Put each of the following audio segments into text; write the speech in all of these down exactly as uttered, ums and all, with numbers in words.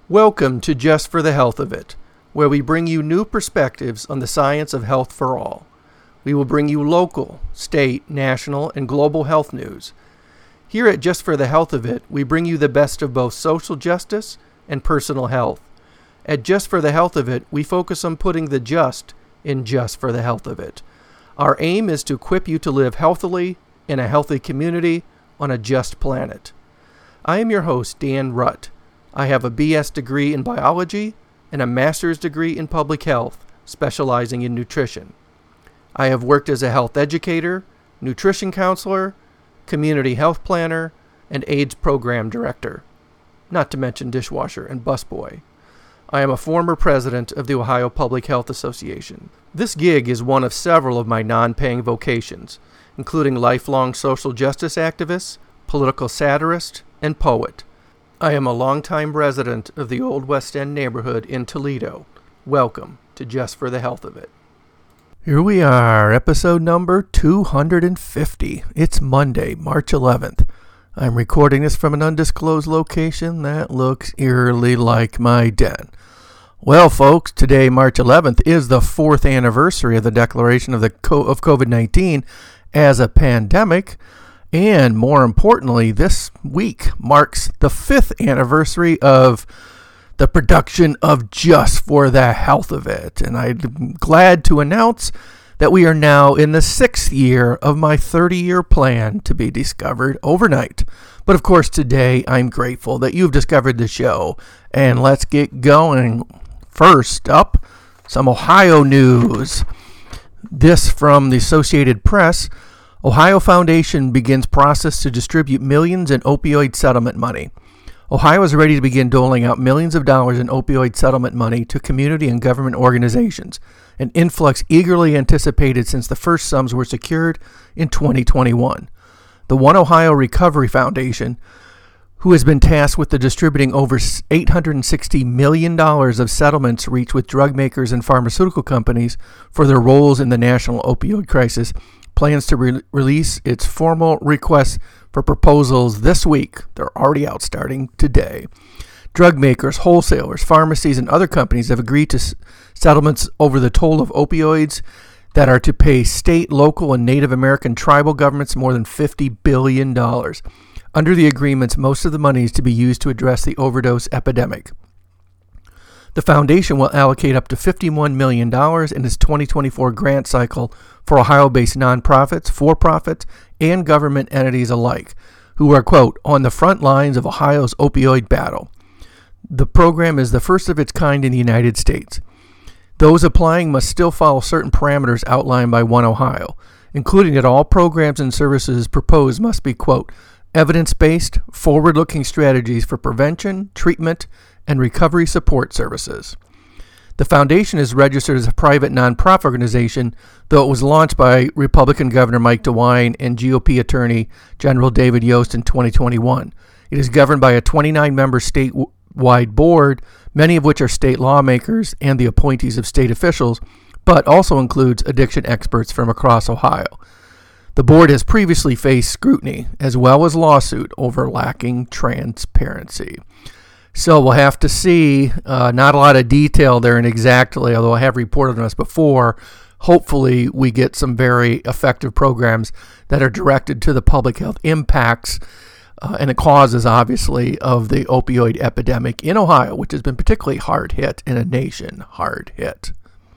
Welcome to Just for the Health of It, where we bring you new perspectives on the science of health for all. We will bring you local, state, national, and global health news. Here at Just for the Health of It, we bring you the best of both social justice and personal health. At Just for the Health of It, we focus on putting the just in Just for the Health of It. Our aim is to equip you to live healthily in a healthy community on a just planet. I am your host, Dan Rutt. I have a B S degree in biology and a master's degree in public health, specializing in nutrition. I have worked as a health educator, nutrition counselor, community health planner, and AIDS program director, not to mention dishwasher and busboy. I am a former president of the Ohio Public Health Association. This gig is one of several of my non-paying vocations, including lifelong social justice activist, political satirist, and poet. I am a longtime resident of the Old West End neighborhood in Toledo. Welcome to Just for the Health of It. Here we are, episode number two hundred fifty. It's Monday, March eleventh. I'm recording this from an undisclosed location that looks eerily like my den. Well, folks, today, March eleventh, is the fourth anniversary of the declaration of the co- of covid nineteen as a pandemic. And more importantly, this week marks the fifth anniversary of the production of Just for the Health of It. And I'm glad to announce that we are now in the sixth year of my thirty-year plan to be discovered overnight. But of course, today I'm grateful that you've discovered the show. And let's get going. First up, some Ohio news. This from the Associated Press. Ohio Foundation begins process to distribute millions in opioid settlement money. Ohio is ready to begin doling out millions of dollars in opioid settlement money to community and government organizations, an influx eagerly anticipated since the first sums were secured in twenty twenty-one. The One Ohio Recovery Foundation, who has been tasked with the distributing over eight hundred sixty million dollars of settlements reached with drug makers and pharmaceutical companies for their roles in the national opioid crisis, plans to re- release its formal requests for proposals this week. They're already out starting today. Drug makers, wholesalers, pharmacies, and other companies have agreed to s- settlements over the toll of opioids that are to pay state, local, and Native American tribal governments more than fifty billion dollars. Under the agreements, most of the money is to be used to address the overdose epidemic. The foundation will allocate up to fifty-one million dollars in its twenty twenty-four grant cycle for Ohio-based nonprofits, for-profits, and government entities alike, who are, quote, on the front lines of Ohio's opioid battle. The program is the first of its kind in the United States. Those applying must still follow certain parameters outlined by One Ohio, including that all programs and services proposed must be, quote, evidence-based, forward-looking strategies for prevention, treatment, and recovery support services. The foundation is registered as a private nonprofit organization, though it was launched by Republican Governor Mike DeWine and G O P Attorney General David Yost in twenty twenty-one. It is governed by a twenty-nine member statewide board, many of which are state lawmakers and the appointees of state officials, but also includes addiction experts from across Ohio. The board has previously faced scrutiny, as well as lawsuit, over lacking transparency. So we'll have to see. Uh, not a lot of detail there and exactly, although I have reported on this before. Hopefully we get some very effective programs that are directed to the public health impacts uh, and the causes, obviously, of the opioid epidemic in Ohio, which has been particularly hard hit in a nation hard hit.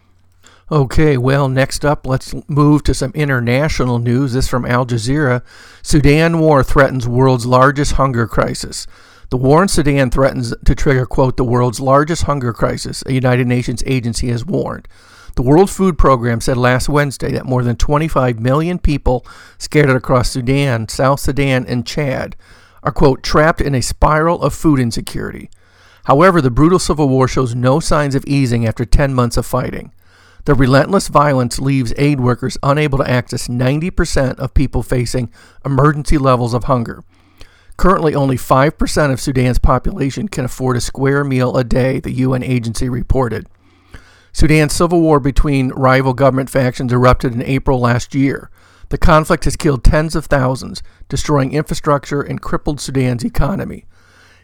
Okay, well, next up, let's move to some international news. This from Al Jazeera. Sudan war threatens world's largest hunger crisis. The war in Sudan threatens to trigger, quote, the world's largest hunger crisis, a United Nations agency has warned. The World Food Program said last Wednesday that more than twenty-five million people scattered across Sudan, South Sudan, and Chad are, quote, trapped in a spiral of food insecurity. However, the brutal civil war shows no signs of easing after ten months of fighting. The relentless violence leaves aid workers unable to access ninety percent of people facing emergency levels of hunger. Currently, only five percent of Sudan's population can afford a square meal a day, the U N agency reported. Sudan's civil war between rival government factions erupted in April last year. The conflict has killed tens of thousands, destroying infrastructure and crippled Sudan's economy.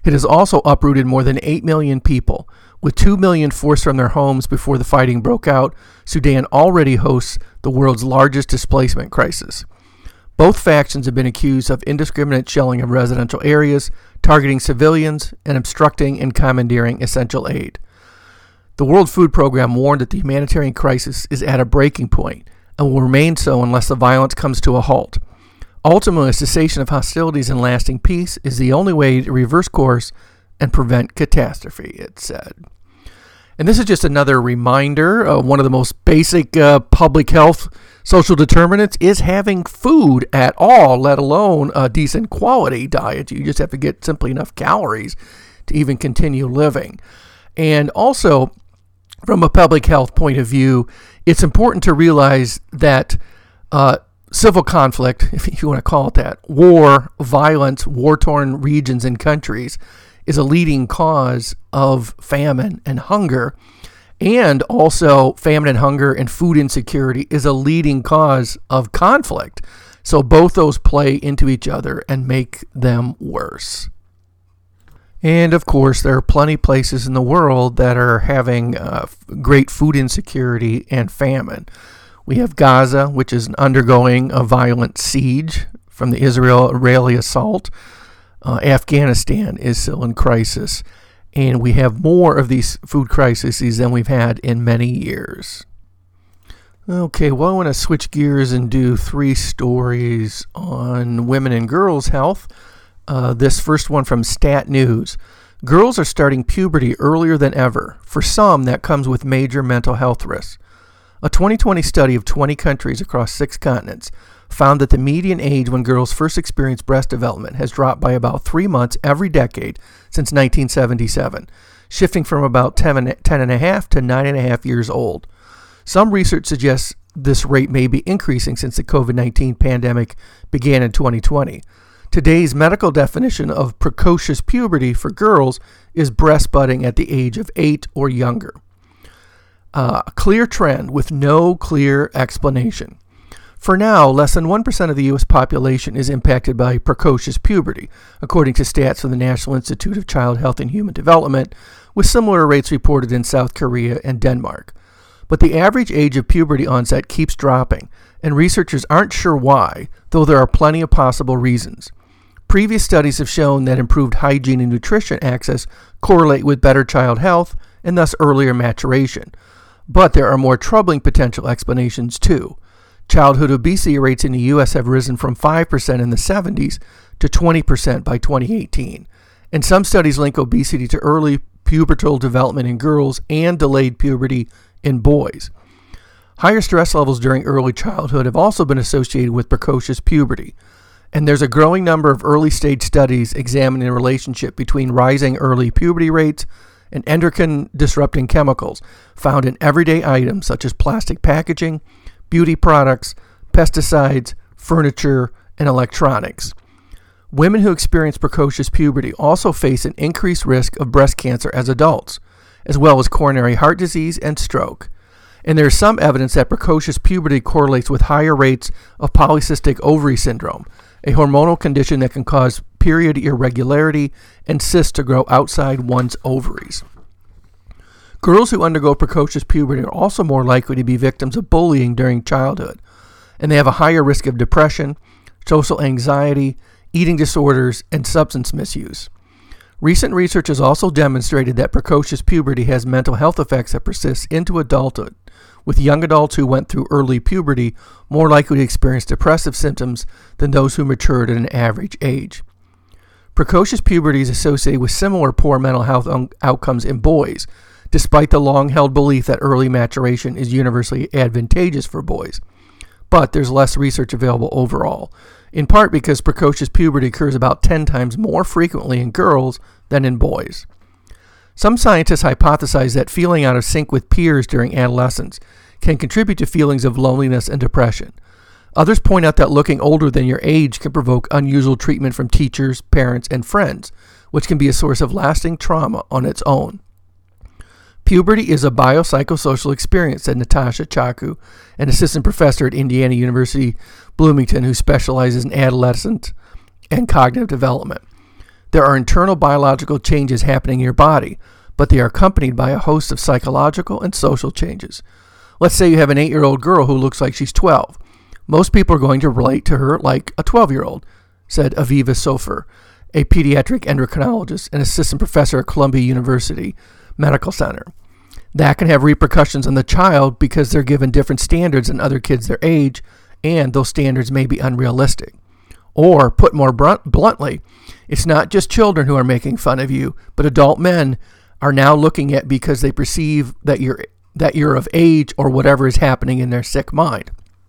It has also uprooted more than eight million people. With two million forced from their homes before the fighting broke out, Sudan already hosts the world's largest displacement crisis. Both factions have been accused of indiscriminate shelling of residential areas, targeting civilians, and obstructing and commandeering essential aid. The World Food Program warned that the humanitarian crisis is at a breaking point and will remain so unless the violence comes to a halt. Ultimately, a cessation of hostilities and lasting peace is the only way to reverse course and prevent catastrophe, it said. And this is just another reminder. Uh, one of the most basic uh, public health social determinants is having food at all, let alone a decent quality diet. You just have to get simply enough calories to even continue living. And also, from a public health point of view, it's important to realize that uh, civil conflict, if you want to call it that, war, violence, war-torn regions and countries, is a leading cause of famine and hunger. And also, famine and hunger and food insecurity is a leading cause of conflict. So both those play into each other and make them worse. And of course, there are plenty of places in the world that are having uh, great food insecurity and famine. We have Gaza, which is undergoing a violent siege from the Israeli assault. Uh, Afghanistan is still in crisis. And we have more of these food crises than we've had in many years. Okay, well, I want to switch gears and do three stories on women and girls' health. Uh, this first one from Stat News. Girls are starting puberty earlier than ever. For some, that comes with major mental health risks. A twenty twenty study of twenty countries across six continents found that the median age when girls first experience breast development has dropped by about three months every decade since nineteen seventy-seven, shifting from about ten and a half to nine and a half years old. Some research suggests this rate may be increasing since the covid nineteen pandemic began in twenty twenty. Today's medical definition of precocious puberty for girls is breast budding at the age of eight or younger. Uh, a clear trend with no clear explanation. For now, less than one percent of the U S population is impacted by precocious puberty, according to stats from the National Institute of Child Health and Human Development, with similar rates reported in South Korea and Denmark. But the average age of puberty onset keeps dropping, and researchers aren't sure why, though there are plenty of possible reasons. Previous studies have shown that improved hygiene and nutrition access correlate with better child health and thus earlier maturation. But there are more troubling potential explanations too. Childhood obesity rates in the U S have risen from five percent in the seventies to twenty percent by twenty eighteen. And some studies link obesity to early pubertal development in girls and delayed puberty in boys. Higher stress levels during early childhood have also been associated with precocious puberty. And there's a growing number of early-stage studies examining the relationship between rising early puberty rates and endocrine-disrupting chemicals found in everyday items such as plastic packaging, beauty products, pesticides, furniture, and electronics. Women who experience precocious puberty also face an increased risk of breast cancer as adults, as well as coronary heart disease and stroke. And there is some evidence that precocious puberty correlates with higher rates of polycystic ovary syndrome, a hormonal condition that can cause period irregularity and cysts to grow outside one's ovaries. Girls who undergo precocious puberty are also more likely to be victims of bullying during childhood, and they have a higher risk of depression, social anxiety, eating disorders, and substance misuse. Recent research has also demonstrated that precocious puberty has mental health effects that persist into adulthood, with young adults who went through early puberty more likely to experience depressive symptoms than those who matured at an average age. Precocious puberty is associated with similar poor mental health un- outcomes in boys, despite the long-held belief that early maturation is universally advantageous for boys. But there's less research available overall, in part because precocious puberty occurs about ten times more frequently in girls than in boys. Some scientists hypothesize that feeling out of sync with peers during adolescence can contribute to feelings of loneliness and depression. Others point out that looking older than your age can provoke unusual treatment from teachers, parents, and friends, which can be a source of lasting trauma on its own. Puberty is a biopsychosocial experience, said Natasha Chaku, an assistant professor at Indiana University, Bloomington, who specializes in adolescent and cognitive development. There are internal biological changes happening in your body, but they are accompanied by a host of psychological and social changes. Let's say you have an eight-year-old girl who looks like she's twelve. Most people are going to relate to her like a twelve-year-old, said Aviva Sofer, a pediatric endocrinologist and assistant professor at Columbia University Medical Center. That can have repercussions on the child because they're given different standards than other kids their age, and those standards may be unrealistic. Or, put more bluntly, it's not just children who are making fun of you, but adult men are now looking at because they perceive that you're that you're of age or whatever is happening in their sick mind.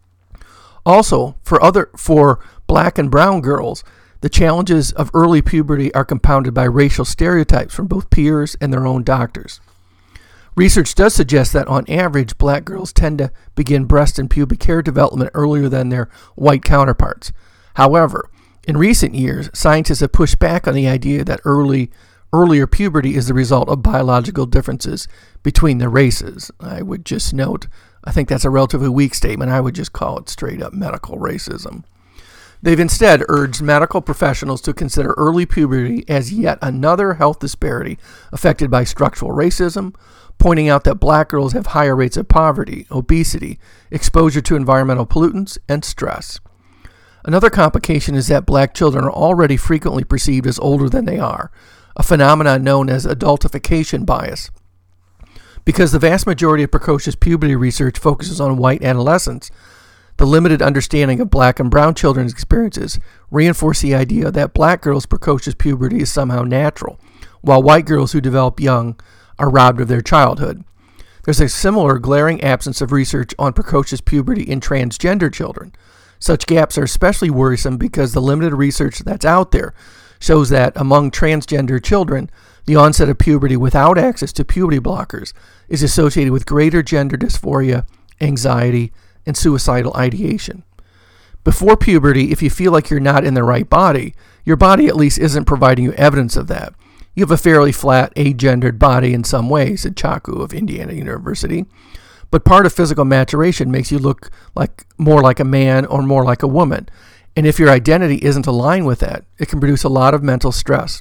Also, for other for black and brown girls, the challenges of early puberty are compounded by racial stereotypes from both peers and their own doctors. Research does suggest that on average, black girls tend to begin breast and pubic hair development earlier than their white counterparts. However, in recent years, scientists have pushed back on the idea that early earlier puberty is the result of biological differences between the races. I would just note, I think that's a relatively weak statement. I would just call it straight up medical racism. They've instead urged medical professionals to consider early puberty as yet another health disparity affected by structural racism, pointing out that black girls have higher rates of poverty, obesity, exposure to environmental pollutants, and stress. Another complication is that black children are already frequently perceived as older than they are, a phenomenon known as adultification bias. Because the vast majority of precocious puberty research focuses on white adolescents, the limited understanding of black and brown children's experiences reinforce the idea that black girls' precocious puberty is somehow natural, while white girls who develop young are robbed of their childhood. There's a similar glaring absence of research on precocious puberty in transgender children. Such gaps are especially worrisome because the limited research that's out there shows that among transgender children, the onset of puberty without access to puberty blockers is associated with greater gender dysphoria, anxiety, and suicidal ideation. Before puberty, if you feel like you're not in the right body, your body at least isn't providing you evidence of that. You have a fairly flat, agendered body in some ways, said Chaku of Indiana University. But part of physical maturation makes you look like more like a man or more like a woman. And if your identity isn't aligned with that, it can produce a lot of mental stress.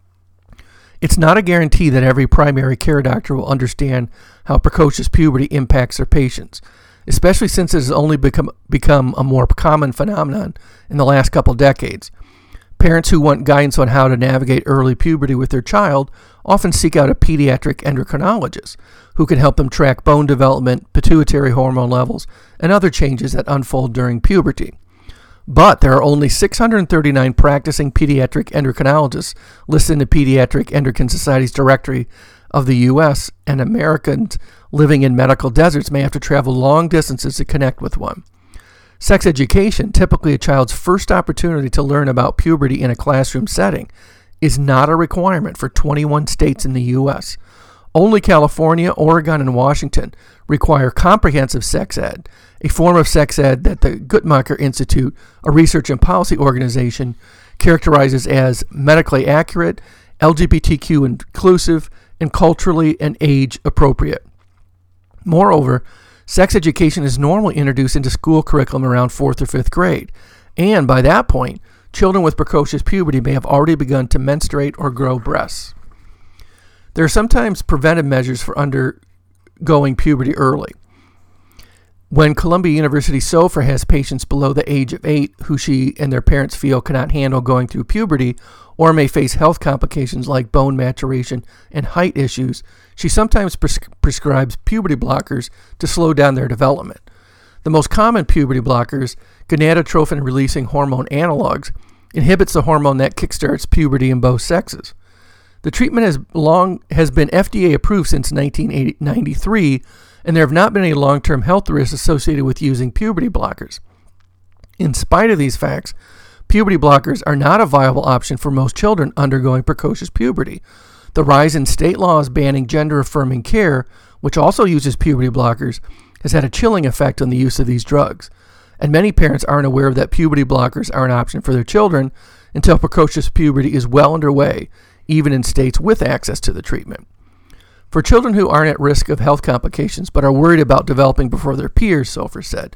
It's not a guarantee that every primary care doctor will understand how precocious puberty impacts their patients, especially since it has only become become a more common phenomenon in the last couple decades. Parents who want guidance on how to navigate early puberty with their child often seek out a pediatric endocrinologist who can help them track bone development, pituitary hormone levels, and other changes that unfold during puberty. But there are only six hundred thirty-nine practicing pediatric endocrinologists listed in the Pediatric Endocrine Society's directory of the U S, and Americans living in medical deserts may have to travel long distances to connect with one. Sex education, typically a child's first opportunity to learn about puberty in a classroom setting, is not a requirement for twenty-one states in the U S. Only California, Oregon, and Washington require comprehensive sex ed, a form of sex ed that the Guttmacher Institute, a research and policy organization, characterizes as medically accurate, L G B T Q inclusive, and culturally and age appropriate. Moreover, sex education is normally introduced into school curriculum around fourth or fifth grade, and by that point, children with precocious puberty may have already begun to menstruate or grow breasts. There are sometimes preventive measures for undergoing puberty early. When Columbia University Sofer has patients below the age of eight who she and their parents feel cannot handle going through puberty or may face health complications like bone maturation and height issues, she sometimes pres- prescribes puberty blockers to slow down their development. The most common puberty blockers, gonadotrophin-releasing hormone analogs, inhibits the hormone that kickstarts puberty in both sexes. The treatment has long has been F D A approved since nineteen ninety-three, and there have not been any long-term health risks associated with using puberty blockers. In spite of these facts, puberty blockers are not a viable option for most children undergoing precocious puberty. The rise in state laws banning gender-affirming care, which also uses puberty blockers, has had a chilling effect on the use of these drugs. And many parents aren't aware that puberty blockers are an option for their children until precocious puberty is well underway, even in states with access to the treatment. For children who aren't at risk of health complications but are worried about developing before their peers, Sofer said,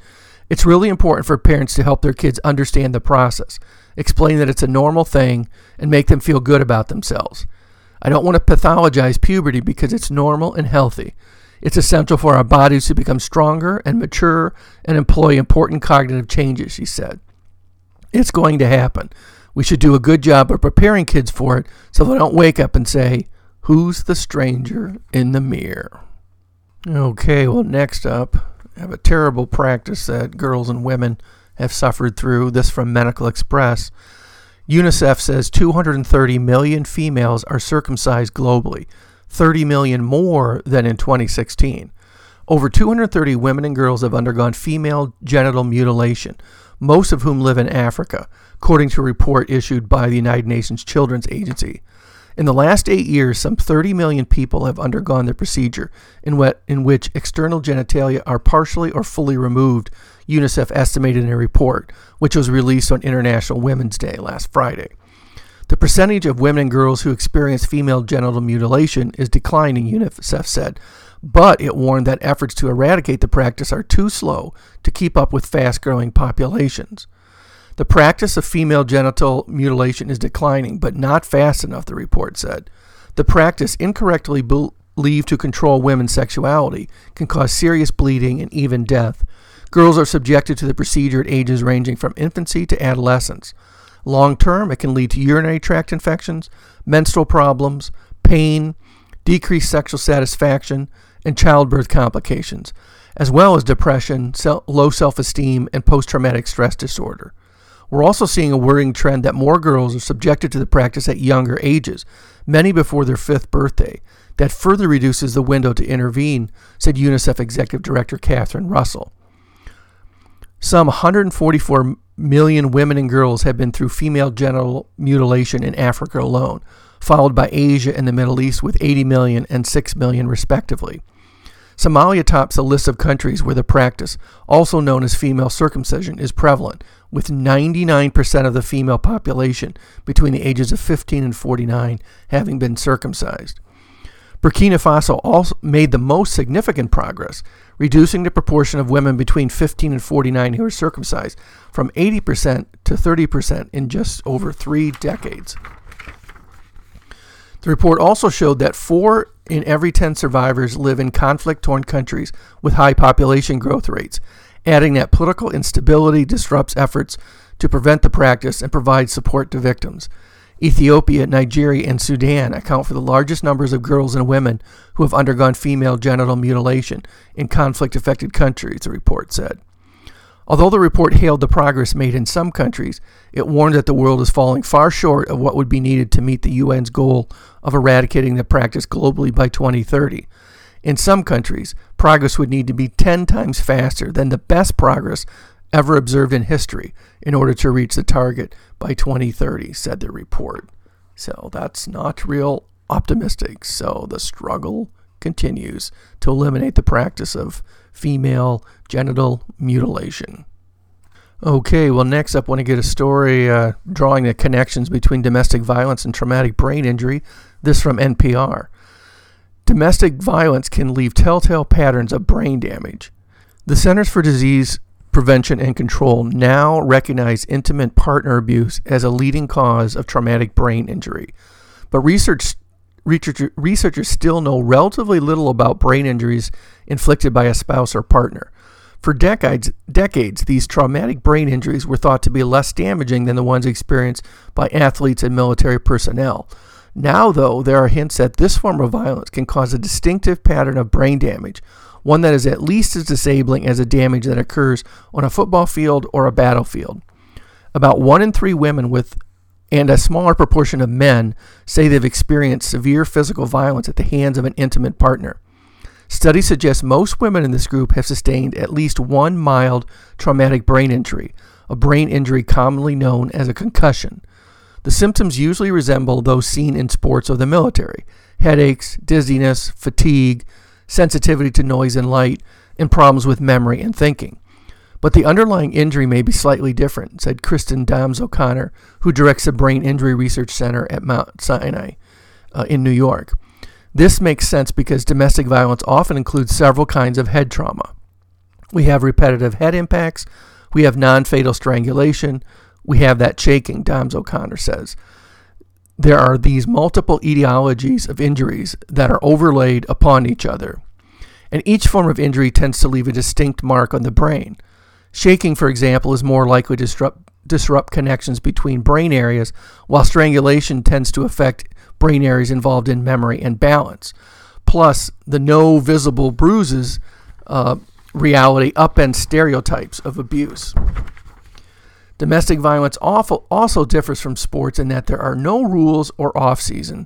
It's really important for parents to help their kids understand the process, explain that it's a normal thing, and make them feel good about themselves. I don't want to pathologize puberty because it's normal and healthy. It's essential for our bodies to become stronger and mature and employ important cognitive changes, she said. It's going to happen. We should do a good job of preparing kids for it so they don't wake up and say, "Who's the stranger in the mirror?" Okay, well, next up, I have a terrible practice that girls and women have suffered through. This from Medical Express. UNICEF says two hundred thirty million females are circumcised globally, thirty million more than in twenty sixteen. Over two hundred thirty women and girls have undergone female genital mutilation, most of whom live in Africa, according to a report issued by the United Nations Children's Agency. In the last eight years, some thirty million people have undergone the procedure, in, what, in which external genitalia are partially or fully removed, UNICEF estimated in a report, which was released on International Women's Day last Friday. The percentage of women and girls who experience female genital mutilation is declining, UNICEF said, but it warned that efforts to eradicate the practice are too slow to keep up with fast-growing populations. The practice of female genital mutilation is declining, but not fast enough, the report said. The practice, incorrectly believed to control women's sexuality, can cause serious bleeding and even death. Girls are subjected to the procedure at ages ranging from infancy to adolescence. Long term, it can lead to urinary tract infections, menstrual problems, pain, decreased sexual satisfaction, and childbirth complications, as well as depression, low self-esteem, and post-traumatic stress disorder. We're also seeing a worrying trend that more girls are subjected to the practice at younger ages, many before their fifth birthday. That further reduces the window to intervene, said UNICEF Executive Director Catherine Russell. Some one hundred forty-four million women and girls have been through female genital mutilation in Africa alone, followed by Asia and the Middle East with eighty million and six million respectively. Somalia tops a list of countries where the practice, also known as female circumcision, is prevalent, with ninety-nine percent of the female population between the ages of fifteen and forty-nine having been circumcised. Burkina Faso also made the most significant progress, reducing the proportion of women between fifteen and forty-nine who are circumcised from eighty percent to thirty percent in just over three decades. The report also showed that four in every ten survivors live in conflict-torn countries with high population growth rates, adding that political instability disrupts efforts to prevent the practice and provide support to victims. Ethiopia, Nigeria, and Sudan account for the largest numbers of girls and women who have undergone female genital mutilation in conflict-affected countries, the report said. Although the report hailed the progress made in some countries, it warned that the world is falling far short of what would be needed to meet the U N's goal of eradicating the practice globally by twenty thirty. In some countries, progress would need to be ten times faster than the best progress ever observed in history in order to reach the target by twenty thirty, said the report. So that's not real optimistic. So the struggle continues to eliminate the practice of female genital mutilation. Okay, well, next up, I want to get a story uh, drawing the connections between domestic violence and traumatic brain injury. This from N P R. Domestic violence can leave telltale patterns of brain damage. The Centers for Disease Prevention and Control now recognize intimate partner abuse as a leading cause of traumatic brain injury. But research, research, researchers still know relatively little about brain injuries inflicted by a spouse or partner. For decades, decades, these traumatic brain injuries were thought to be less damaging than the ones experienced by athletes and military personnel. Now, though, there are hints that this form of violence can cause a distinctive pattern of brain damage, one that is at least as disabling as the damage that occurs on a football field or a battlefield. About one in three women with and a smaller proportion of men say they've experienced severe physical violence at the hands of an intimate partner. Studies suggest most women in this group have sustained at least one mild traumatic brain injury, a brain injury commonly known as a concussion. The symptoms usually resemble those seen in sports or the military: headaches, dizziness, fatigue, sensitivity to noise and light, and problems with memory and thinking. But the underlying injury may be slightly different, said Kristen Dahms O'Connor, who directs the Brain Injury Research Center at Mount Sinai uh, in New York. This makes sense because domestic violence often includes several kinds of head trauma. We have repetitive head impacts. We have non-fatal strangulation. We have that shaking, Doms O'Connor says. There are these multiple etiologies of injuries that are overlaid upon each other. And each form of injury tends to leave a distinct mark on the brain. Shaking, for example, is more likely to disrupt, disrupt connections between brain areas, while strangulation tends to affect brain areas involved in memory and balance. Plus, the no visible bruises uh, reality upends stereotypes of abuse. Domestic violence also differs from sports in that there are no rules or off-season.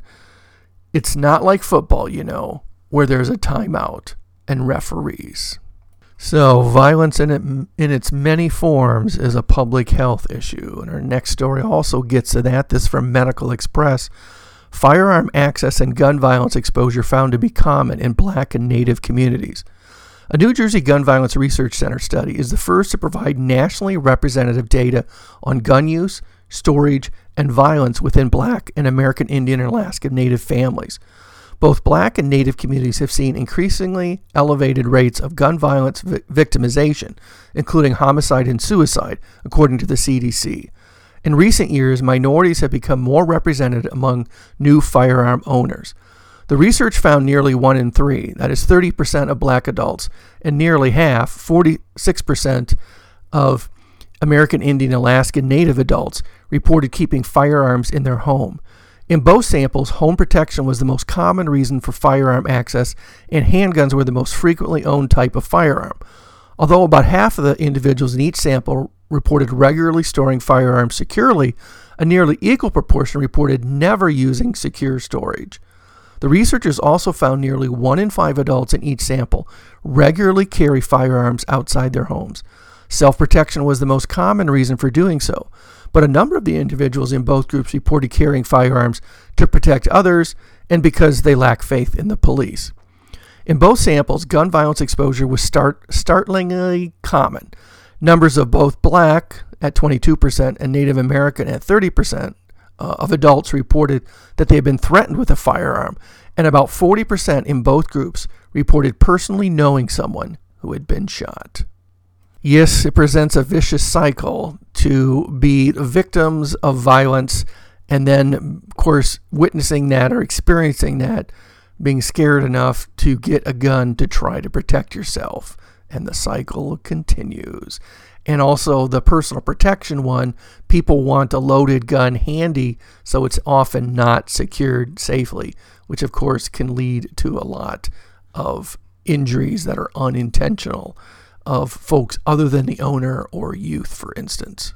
It's not like football, you know, where there's a timeout and referees. So, violence in, it, in its many forms is a public health issue. And our next story also gets to that. This from Medical Express. Firearm access and gun violence exposure found to be common in Black and Native communities. A New Jersey Gun Violence Research Center study is the first to provide nationally representative data on gun use, storage, and violence within Black and American Indian and Alaska Native families. Both Black and Native communities have seen increasingly elevated rates of gun violence vi- victimization, including homicide and suicide, according to the C D C. In recent years, minorities have become more represented among new firearm owners. The research found nearly one in three, that is thirty percent of Black adults, and nearly half, forty-six percent of American Indian and Alaska Native adults reported keeping firearms in their home. In both samples, home protection was the most common reason for firearm access, and handguns were the most frequently owned type of firearm. Although about half of the individuals in each sample reported regularly storing firearms securely, a nearly equal proportion reported never using secure storage. The researchers also found nearly one in five adults in each sample regularly carry firearms outside their homes. Self-protection was the most common reason for doing so, but a number of the individuals in both groups reported carrying firearms to protect others and because they lack faith in the police. In both samples, gun violence exposure was start, startlingly common. Numbers of both Black at twenty-two percent and Native American at thirty percent uh, of adults reported that they had been threatened with a firearm, and about forty percent in both groups reported personally knowing someone who had been shot. Yes, it presents a vicious cycle to be victims of violence and then, of course, witnessing that or experiencing that, being scared enough to get a gun to try to protect yourself. And the cycle continues. And also the personal protection one, people want a loaded gun handy, so it's often not secured safely, which of course can lead to a lot of injuries that are unintentional of folks other than the owner or youth, for instance.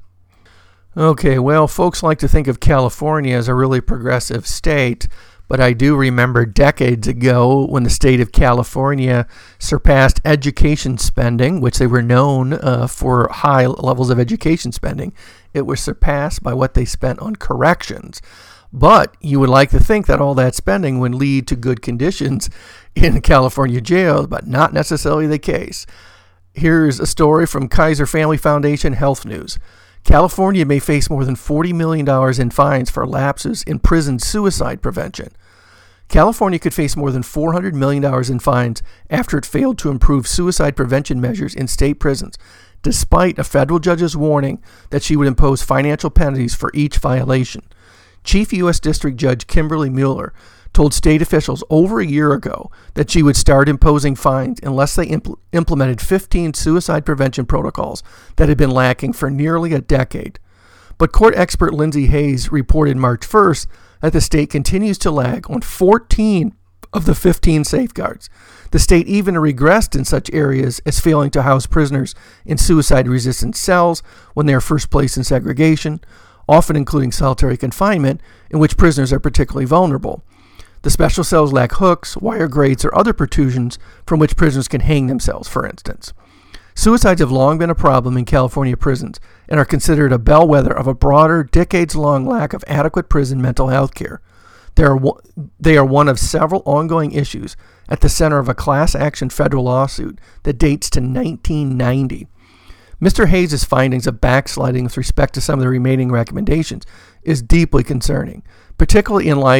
Okay, well, folks like to think of California as a really progressive state, but I do remember decades ago when the state of California surpassed education spending, which they were known uh, for high levels of education spending. It was surpassed by what they spent on corrections. But you would like to think that all that spending would lead to good conditions in California jails, but not necessarily the case. Here's a story from Kaiser Family Foundation Health News. California may face more than forty million dollars in fines for lapses in prison suicide prevention. California could face more than four hundred million dollars in fines after it failed to improve suicide prevention measures in state prisons, despite a federal judge's warning that she would impose financial penalties for each violation. Chief U S District Judge Kimberly Mueller told state officials over a year ago that she would start imposing fines unless they impl- implemented fifteen suicide prevention protocols that had been lacking for nearly a decade. But court expert Lindsay Hayes reported March first that the state continues to lag on fourteen of the fifteen safeguards. The state even regressed in such areas as failing to house prisoners in suicide-resistant cells when they are first placed in segregation, often including solitary confinement, in which prisoners are particularly vulnerable. The special cells lack hooks, wire grates, or other protrusions from which prisoners can hang themselves, for instance. Suicides have long been a problem in California prisons and are considered a bellwether of a broader, decades-long lack of adequate prison mental health care. They are, they are one of several ongoing issues at the center of a class-action federal lawsuit that dates to nineteen ninety. Mister Hayes' findings of backsliding with respect to some of the remaining recommendations is deeply concerning, particularly in light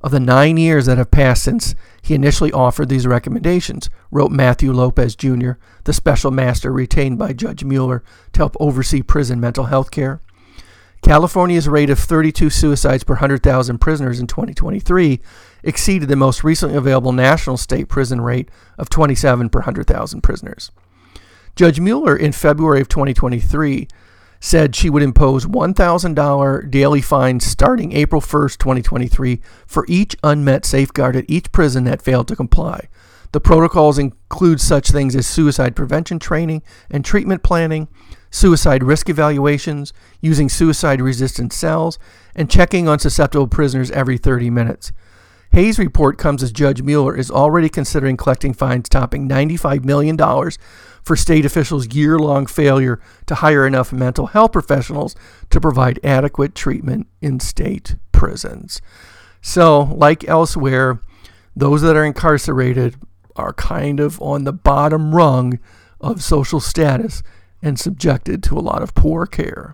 of the nine years that have passed since he initially offered these recommendations, wrote Matthew Lopez Junior, the special master retained by Judge Mueller to help oversee prison mental health care. California's rate of thirty-two suicides per one hundred thousand prisoners in twenty twenty-three exceeded the most recently available national state prison rate of twenty-seven per one hundred thousand prisoners. Judge Mueller, in February of twenty twenty-three, said she would impose one thousand dollars daily fines starting April first, twenty twenty-three, for each unmet safeguard at each prison that failed to comply. The protocols include such things as suicide prevention training and treatment planning, suicide risk evaluations, using suicide-resistant cells, and checking on susceptible prisoners every thirty minutes. Hayes' report comes as Judge Mueller is already considering collecting fines topping ninety-five million dollars for state officials' year-long failure to hire enough mental health professionals to provide adequate treatment in state prisons. So, like elsewhere, those that are incarcerated are kind of on the bottom rung of social status and subjected to a lot of poor care.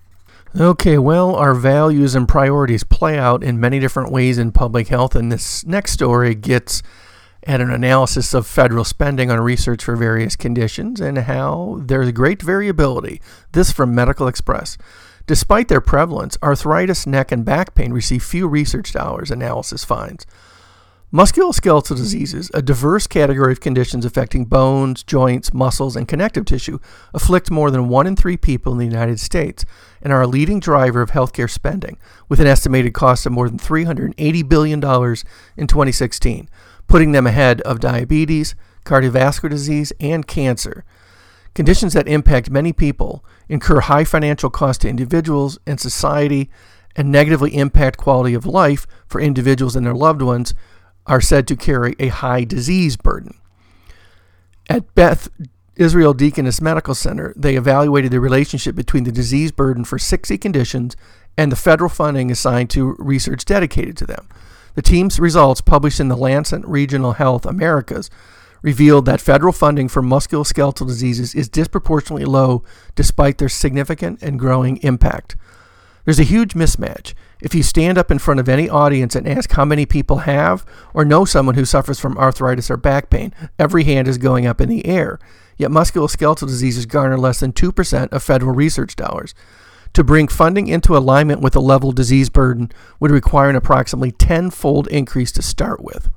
Okay, well, our values and priorities play out in many different ways in public health, and this next story gets at an analysis of federal spending on research for various conditions and how there's great variability. This from Medical Express. Despite their prevalence, arthritis, neck, and back pain receive few research dollars, analysis finds. Musculoskeletal diseases, a diverse category of conditions affecting bones, joints, muscles, and connective tissue, afflict more than one in three people in the United States and are a leading driver of healthcare spending, with an estimated cost of more than three hundred eighty billion dollars in twenty sixteen, putting them ahead of diabetes, cardiovascular disease, and cancer. Conditions that impact many people, incur high financial costs to individuals and society, and negatively impact quality of life for individuals and their loved ones, are said to carry a high disease burden. At Beth Israel Deaconess Medical Center, they evaluated the relationship between the disease burden for sixty conditions and the federal funding assigned to research dedicated to them. The team's results, published in the Lancet Regional Health Americas, revealed that federal funding for musculoskeletal diseases is disproportionately low despite their significant and growing impact. There's a huge mismatch. If you stand up in front of any audience and ask how many people have or know someone who suffers from arthritis or back pain, every hand is going up in the air. Yet musculoskeletal diseases garner less than two percent of federal research dollars. To bring funding into alignment with the level of disease burden would require an approximately tenfold increase to start with.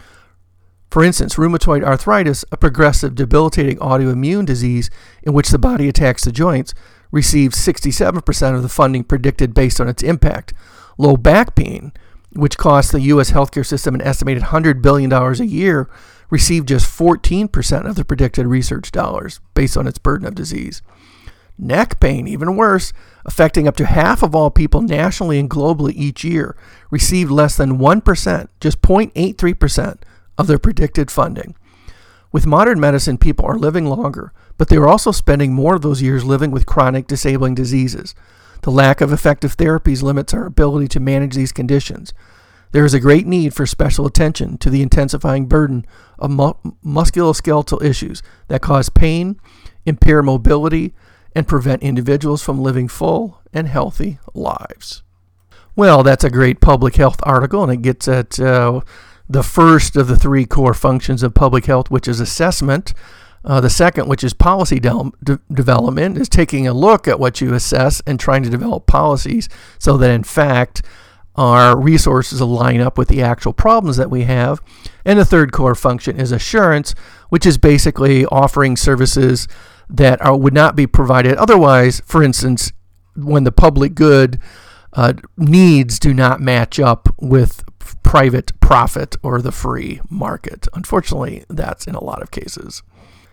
For instance, rheumatoid arthritis, a progressive, debilitating autoimmune disease in which the body attacks the joints, received sixty-seven percent of the funding predicted based on its impact. Low back pain, which costs the U S healthcare system an estimated one hundred billion dollars a year, received just fourteen percent of the predicted research dollars based on its burden of disease. Neck pain, even worse, affecting up to half of all people nationally and globally each year, received less than one percent, just zero point eight three percent of their predicted funding. With modern medicine, people are living longer, but they are also spending more of those years living with chronic disabling diseases. The lack of effective therapies limits our ability to manage these conditions. There is a great need for special attention to the intensifying burden of mu- musculoskeletal issues that cause pain, impair mobility, and prevent individuals from living full and healthy lives. Well, that's a great public health article, and it gets at uh, the first of the three core functions of public health, which is assessment. Uh, the second, which is policy de- de- development, is taking a look at what you assess and trying to develop policies so that, in fact, our resources align up with the actual problems that we have. And the third core function is assurance, which is basically offering services that are, would not be provided otherwise. For instance, when the public good uh, needs do not match up with private profit or the free market. Unfortunately, that's in a lot of cases.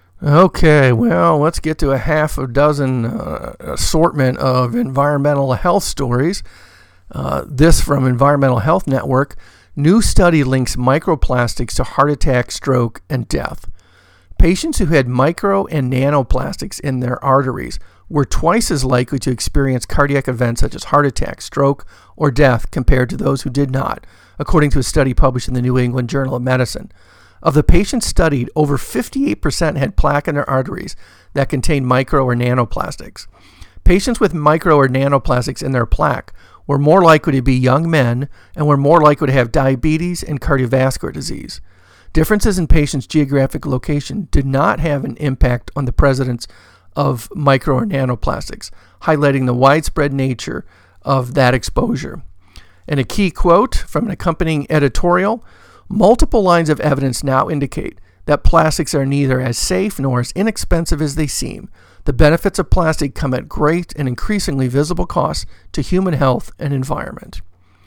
Okay, well, let's get to a half a dozen uh, assortment of environmental health stories. Uh, this from Environmental Health Network. New study links microplastics to heart attack, stroke, and death. Patients who had micro and nanoplastics in their arteries were twice as likely to experience cardiac events such as heart attack, stroke, or death compared to those who did not, according to a study published in the New England Journal of Medicine. Of the patients studied, over fifty-eight percent had plaque in their arteries that contained micro or nanoplastics. Patients with micro or nanoplastics in their plaque were more likely to be young men and were more likely to have diabetes and cardiovascular disease. Differences in patients' geographic location did not have an impact on the presence of micro or nanoplastics, highlighting the widespread nature of that exposure. And a key quote from an accompanying editorial, multiple lines of evidence now indicate that plastics are neither as safe nor as inexpensive as they seem. The benefits of plastic come at great and increasingly visible cost to human health and environment.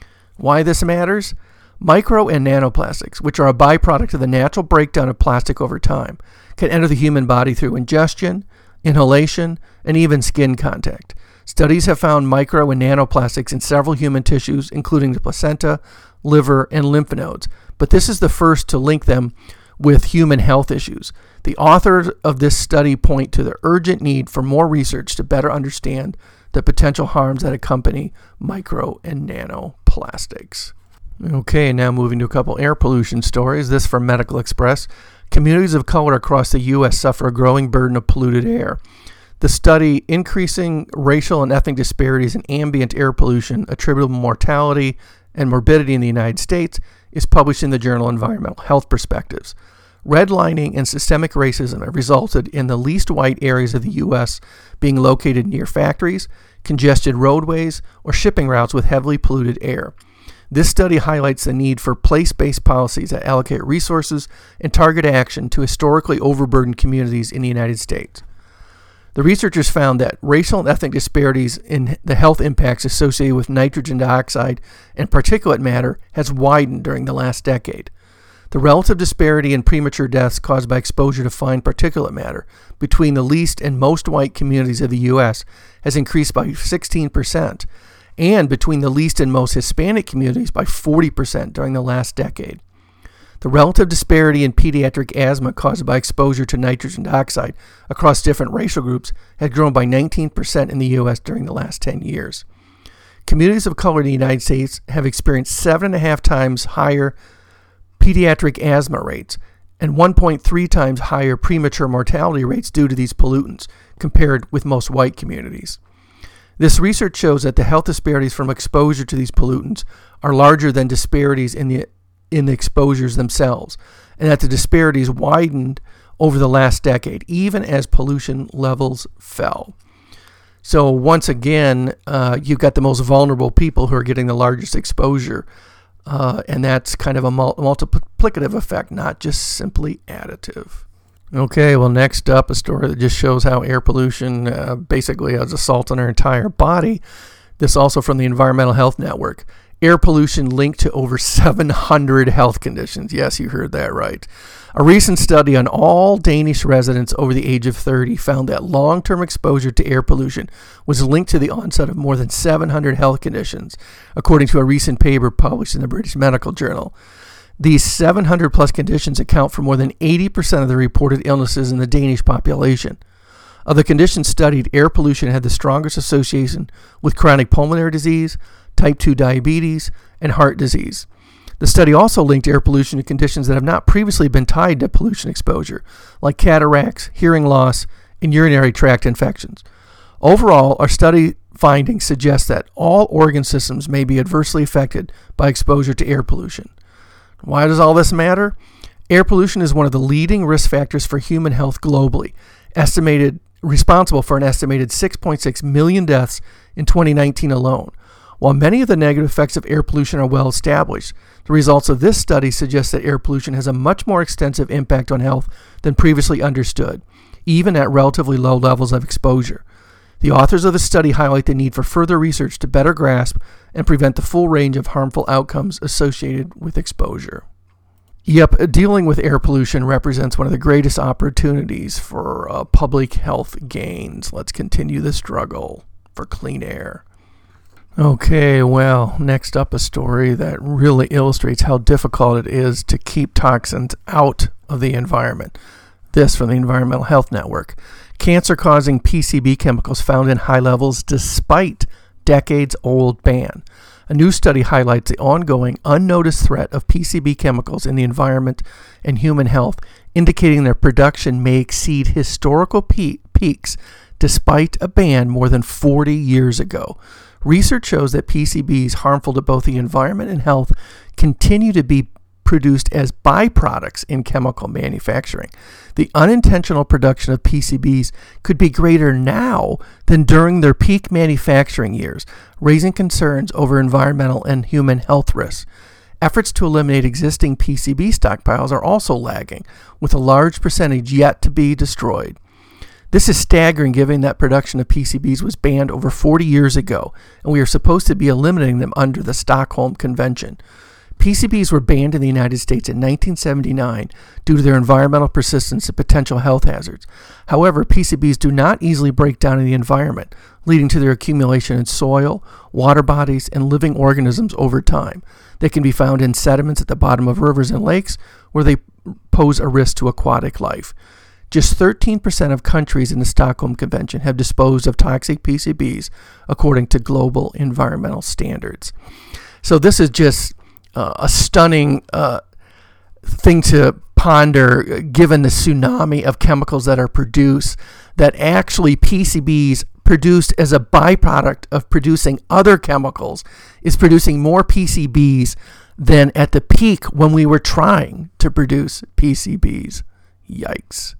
Why this matters? Micro and nanoplastics, which are a byproduct of the natural breakdown of plastic over time, can enter the human body through ingestion, inhalation, and even skin contact. Studies have found micro and nanoplastics in several human tissues, including the placenta, liver, and lymph nodes, but this is the first to link them with human health issues. The authors of this study point to the urgent need for more research to better understand the potential harms that accompany micro and nanoplastics. Okay, now moving to a couple air pollution stories. This from Medical Express. Communities of color across the U S suffer a growing burden of polluted air. The study, Increasing Racial and Ethnic Disparities in Ambient Air Pollution, Attributable Mortality and Morbidity in the United States, is published in the journal Environmental Health Perspectives. Redlining and systemic racism have resulted in the least white areas of the U S being located near factories, congested roadways, or shipping routes with heavily polluted air. This study highlights the need for place-based policies that allocate resources and target action to historically overburdened communities in the United States. The researchers found that racial and ethnic disparities in the health impacts associated with nitrogen dioxide and particulate matter has widened during the last decade. The relative disparity in premature deaths caused by exposure to fine particulate matter between the least and most white communities of the U S has increased by sixteen percent, and between the least and most Hispanic communities by forty percent during the last decade. The relative disparity in pediatric asthma caused by exposure to nitrogen dioxide across different racial groups had grown by nineteen percent in the U S during the last ten years. Communities of color in the United States have experienced seven and a half times higher pediatric asthma rates and one point three times higher premature mortality rates due to these pollutants compared with most white communities. This research shows that the health disparities from exposure to these pollutants are larger than disparities in the in the exposures themselves, and that the disparities widened over the last decade, even as pollution levels fell. So once again, uh, you've got the most vulnerable people who are getting the largest exposure, uh, and that's kind of a mul- multiplicative effect, not just simply additive. Okay, well, next up, a story that just shows how air pollution uh, basically has assault on our entire body. This also from the Environmental Health Network. Air pollution linked to over seven hundred health conditions. Yes, you heard that right. A recent study on all Danish residents over the age of thirty found that long-term exposure to air pollution was linked to the onset of more than seven hundred health conditions, according to a recent paper published in the British Medical Journal. These seven hundred plus conditions account for more than eighty percent of the reported illnesses in the Danish population. Of the conditions studied, air pollution had the strongest association with chronic pulmonary disease, type two diabetes, and heart disease. The study also linked air pollution to conditions that have not previously been tied to pollution exposure, like cataracts, hearing loss, and urinary tract infections. Overall, our study findings suggest that all organ systems may be adversely affected by exposure to air pollution. Why does all this matter? Air pollution is one of the leading risk factors for human health globally, estimated responsible for an estimated six point six million deaths in twenty nineteen alone. While many of the negative effects of air pollution are well established, the results of this study suggest that air pollution has a much more extensive impact on health than previously understood, even at relatively low levels of exposure. The authors of the study highlight the need for further research to better grasp and prevent the full range of harmful outcomes associated with exposure. Yep, dealing with air pollution represents one of the greatest opportunities for uh, public health gains. Let's continue the struggle for clean air. Okay, well, next up, a story that really illustrates how difficult it is to keep toxins out of the environment. This from the Environmental Health Network. Cancer-causing P C B chemicals found in high levels despite decades-old ban. A new study highlights the ongoing unnoticed threat of P C B chemicals in the environment and human health, indicating their production may exceed historical pe- peaks despite a ban more than forty years ago. Research shows that P C Bs harmful to both the environment and health continue to be produced as byproducts in chemical manufacturing. The unintentional production of P C Bs could be greater now than during their peak manufacturing years, raising concerns over environmental and human health risks. Efforts to eliminate existing P C B stockpiles are also lagging, with a large percentage yet to be destroyed. This is staggering given that production of P C Bs was banned over forty years ago, and we are supposed to be eliminating them under the Stockholm Convention. P C Bs were banned in the United States in nineteen seventy-nine due to their environmental persistence and potential health hazards. However, P C Bs do not easily break down in the environment, leading to their accumulation in soil, water bodies, and living organisms over time. They can be found in sediments at the bottom of rivers and lakes, where they pose a risk to aquatic life. Just thirteen percent of countries in the Stockholm Convention have disposed of toxic P C Bs according to global environmental standards. So this is just uh, a stunning uh, thing to ponder, given the tsunami of chemicals that are produced, that actually P C Bs produced as a byproduct of producing other chemicals is producing more P C Bs than at the peak when we were trying to produce P C Bs. Yikes.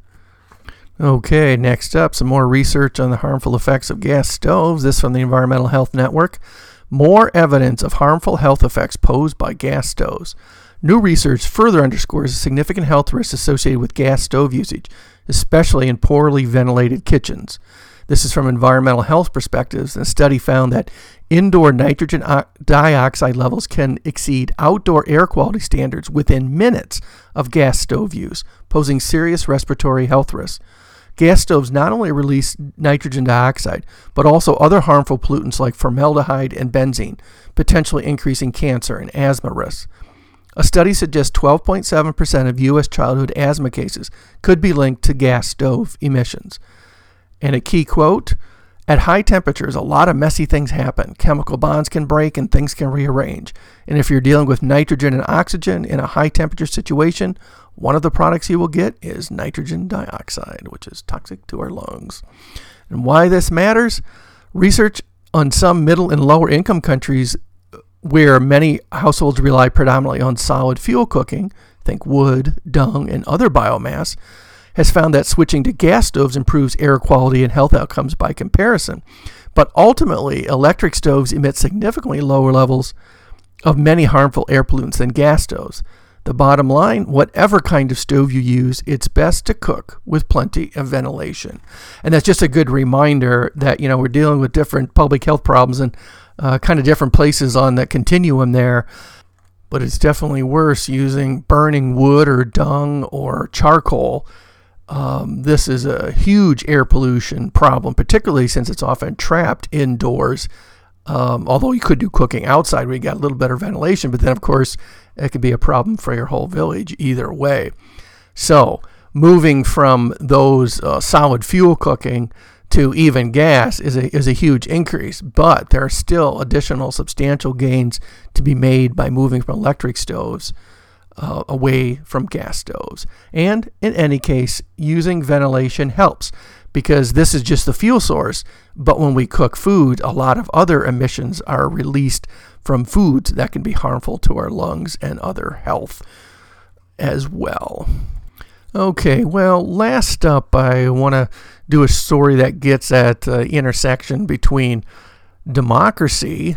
Okay, next up, some more research on the harmful effects of gas stoves. This from the Environmental Health Network. More evidence of harmful health effects posed by gas stoves. New research further underscores the significant health risks associated with gas stove usage, especially in poorly ventilated kitchens. This is from environmental health perspectives. A study found that indoor nitrogen dioxide levels can exceed outdoor air quality standards within minutes of gas stove use, posing serious respiratory health risks. Gas stoves not only release nitrogen dioxide, but also other harmful pollutants like formaldehyde and benzene, potentially increasing cancer and asthma risks. A study suggests twelve point seven percent of U S childhood asthma cases could be linked to gas stove emissions. And a key quote, "At high temperatures, a lot of messy things happen. Chemical bonds can break and things can rearrange. And if you're dealing with nitrogen and oxygen in a high temperature situation, one of the products you will get is nitrogen dioxide, which is toxic to our lungs." And why this matters? Research on some middle and lower income countries where many households rely predominantly on solid fuel cooking, think wood, dung, and other biomass, has found that switching to gas stoves improves air quality and health outcomes by comparison. But ultimately, electric stoves emit significantly lower levels of many harmful air pollutants than gas stoves. The bottom line, whatever kind of stove you use, it's best to cook with plenty of ventilation. And that's just a good reminder that, you know, we're dealing with different public health problems and uh, kind of different places on the continuum there. But it's definitely worse using burning wood or dung or charcoal. Um, this is a huge air pollution problem, particularly since it's often trapped indoors. Um, although you could do cooking outside where you got a little better ventilation, but then of course it could be a problem for your whole village either way. So moving from those uh, solid fuel cooking to even gas is a, is a huge increase, but there are still additional substantial gains to be made by moving from electric stoves Uh, away from gas stoves. And in any case, using ventilation helps because this is just the fuel source, but when we cook food, a lot of other emissions are released from foods that can be harmful to our lungs and other health as well. Okay, well, last up, I want to do a story that gets at the uh, intersection between democracy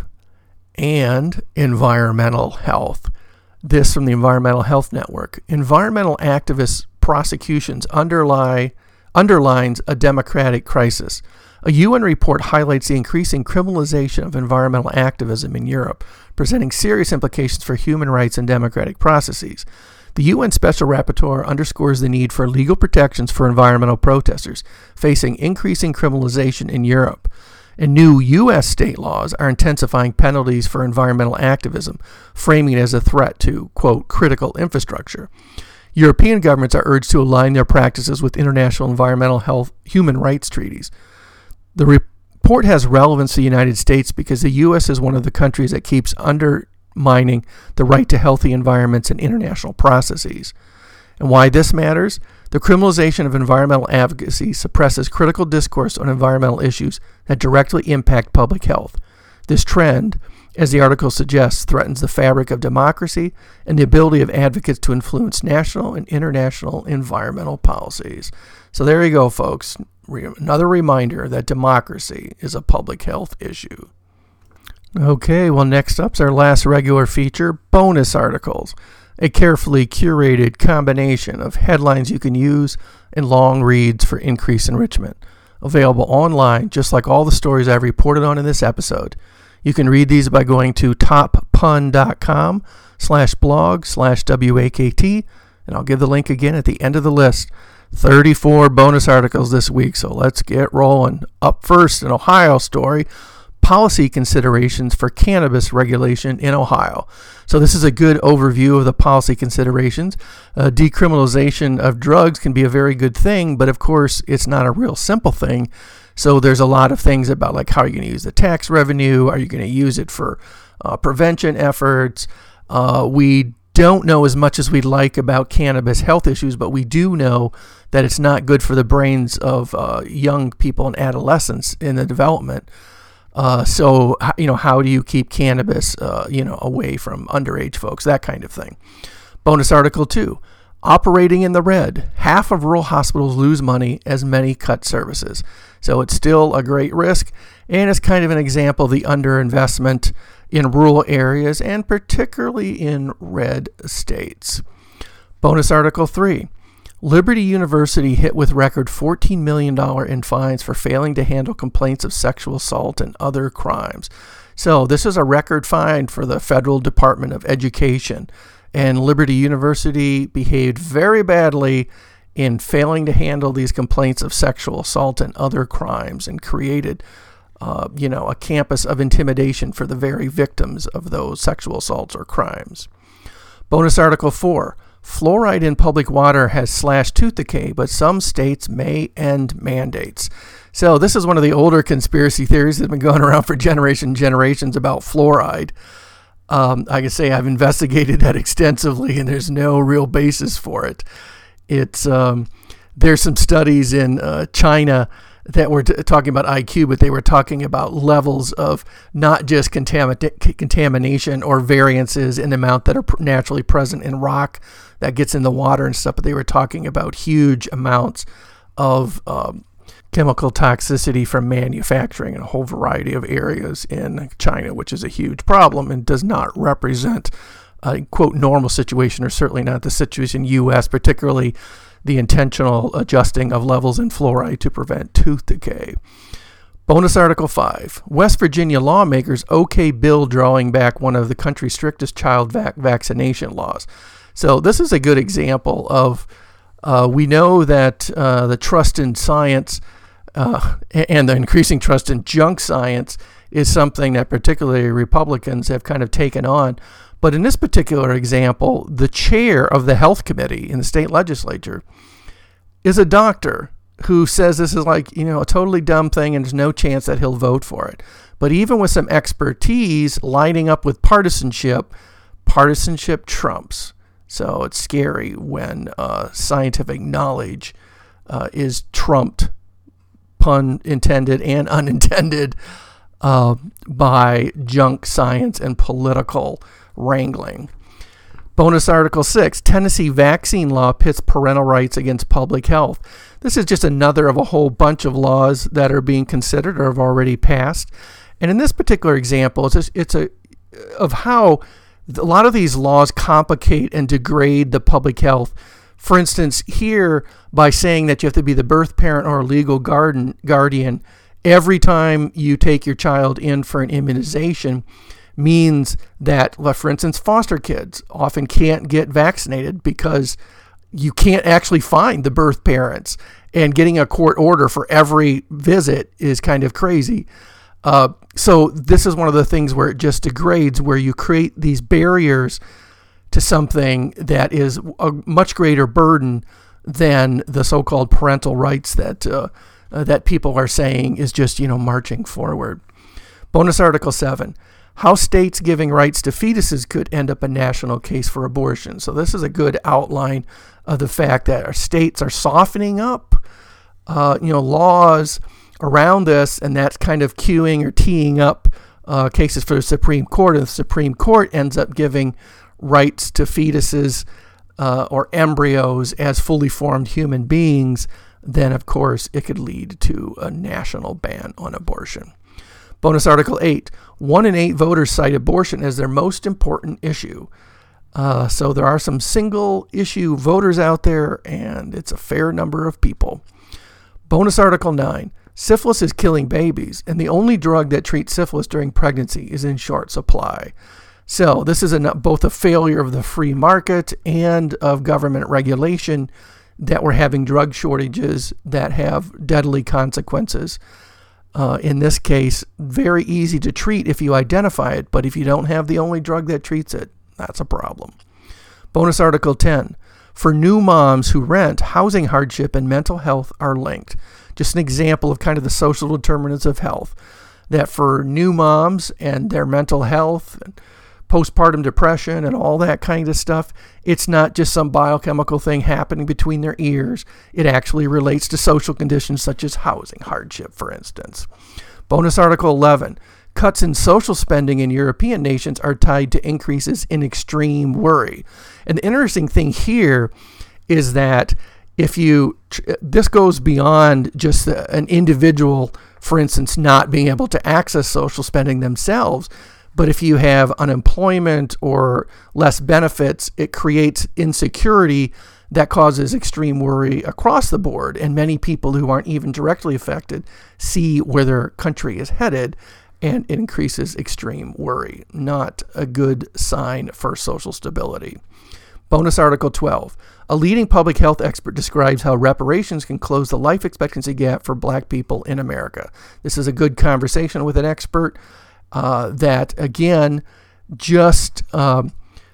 and environmental health. This from the Environmental Health Network. Environmental activists' prosecutions underlie, underlines a democratic crisis. A U N report highlights the increasing criminalization of environmental activism in Europe, presenting serious implications for human rights and democratic processes. The U N Special Rapporteur underscores the need for legal protections for environmental protesters, facing increasing criminalization in Europe. And new U S state laws are intensifying penalties for environmental activism, framing it as a threat to, quote, critical infrastructure. European governments are urged to align their practices with international environmental health human rights treaties. The report has relevance to the United States because the U S is one of the countries that keeps undermining the right to healthy environments and international processes. And why this matters? The criminalization of environmental advocacy suppresses critical discourse on environmental issues that directly impact public health. This trend, as the article suggests, threatens the fabric of democracy and the ability of advocates to influence national and international environmental policies. So there you go, folks. Another reminder that democracy is a public health issue. Okay, well, next up's our last regular feature, bonus articles, a carefully curated combination of headlines you can use and long reads for increased enrichment. Available online, just like all the stories I've reported on in this episode. You can read these by going to toppun.com slash blog slash WAKT, and I'll give the link again at the end of the list. thirty-four bonus articles this week, so let's get rolling. Up first, an Ohio story, policy considerations for cannabis regulation in Ohio. So this is a good overview of the policy considerations. Uh, decriminalization of drugs can be a very good thing, but of course it's not a real simple thing. So there's a lot of things about like how are you going to use the tax revenue? Are you going to use it for uh, prevention efforts? Uh, we don't know as much as we'd like about cannabis health issues, but we do know that it's not good for the brains of uh, young people and adolescents in the development. Uh, so, you know, how do you keep cannabis, uh, you know, away from underage folks, that kind of thing. Bonus article two, operating in the red. Half of rural hospitals lose money as many cut services. So it's still a great risk, and it's kind of an example of the underinvestment in rural areas and particularly in red states. Bonus article three, Liberty University hit with record fourteen million dollars in fines for failing to handle complaints of sexual assault and other crimes. So this is a record fine for the Federal Department of Education, and Liberty University behaved very badly in failing to handle these complaints of sexual assault and other crimes, and created uh, you know, a campus of intimidation for the very victims of those sexual assaults or crimes. Bonus article four, fluoride in public water has slashed tooth decay, but some states may end mandates. So this is one of the older conspiracy theories that have been going around for generations and generations about fluoride. Um, I can say I've investigated that extensively, and there's no real basis for it. It's um, there's some studies in uh, China that were t- talking about I Q, but they were talking about levels of not just contamin- contamination or variances in the amount that are pr- naturally present in rock that gets in the water and stuff, but they were talking about huge amounts of um, chemical toxicity from manufacturing in a whole variety of areas in China, which is a huge problem and does not represent a, quote, normal situation, or certainly not the situation in the U S, particularly the intentional adjusting of levels in fluoride to prevent tooth decay. Bonus article five, West Virginia lawmakers okay bill drawing back one of the country's strictest child vac- vaccination laws. So this is a good example of, uh, we know that uh, the trust in science uh, and the increasing trust in junk science is something that particularly Republicans have kind of taken on. But in this particular example, the chair of the health committee in the state legislature is a doctor who says this is like, you know, a totally dumb thing and there's no chance that he'll vote for it. But even with some expertise lining up with partisanship, partisanship trumps. So it's scary when uh, scientific knowledge uh, is trumped, pun intended and unintended, uh, by junk science and political wrangling. Bonus article six, Tennessee vaccine law pits parental rights against public health. This is just another of a whole bunch of laws that are being considered or have already passed. And in this particular example, it's a, it's a of how a lot of these laws complicate and degrade the public health. For instance, here, by saying that you have to be the birth parent or a legal guardian, guardian every time you take your child in for an immunization, means that, for instance, foster kids often can't get vaccinated because you can't actually find the birth parents, and getting a court order for every visit is kind of crazy. Uh, so this is one of the things where it just degrades, where you create these barriers to something that is a much greater burden than the so-called parental rights that uh, uh, that people are saying is just, you know, marching forward. Bonus article seven, how states giving rights to fetuses could end up a national case for abortion. So this is a good outline of the fact that our states are softening up, uh, you know, laws around this, and that's kind of queuing or teeing up uh, cases for the Supreme Court, and the Supreme Court ends up giving rights to fetuses uh, or embryos as fully formed human beings, then of course it could lead to a national ban on abortion. Bonus Article eight. One in eight voters cite abortion as their most important issue. Uh, so there are some single issue voters out there, and it's a fair number of people. Bonus Article nine. Syphilis is killing babies, and the only drug that treats syphilis during pregnancy is in short supply. So this is a, both a failure of the free market and of government regulation that we're having drug shortages that have deadly consequences. Uh, in this case, very easy to treat if you identify it, but if you don't have the only drug that treats it, that's a problem. Bonus Article ten. For new moms who rent, housing hardship and mental health are linked. Just an example of kind of the social determinants of health. That for new moms and their mental health, and postpartum depression and all that kind of stuff, it's not just some biochemical thing happening between their ears. It actually relates to social conditions such as housing hardship, for instance. Bonus Article eleven. Cuts in social spending in European nations are tied to increases in extreme worry. And the interesting thing here is that if you, this goes beyond just an individual, for instance, not being able to access social spending themselves, but if you have unemployment or less benefits, it creates insecurity that causes extreme worry across the board. And many people who aren't even directly affected see where their country is headed, and it increases extreme worry. Not a good sign for social stability. Bonus Article twelve. A leading public health expert describes how reparations can close the life expectancy gap for black people in America. This is a good conversation with an expert uh, that, again, just um,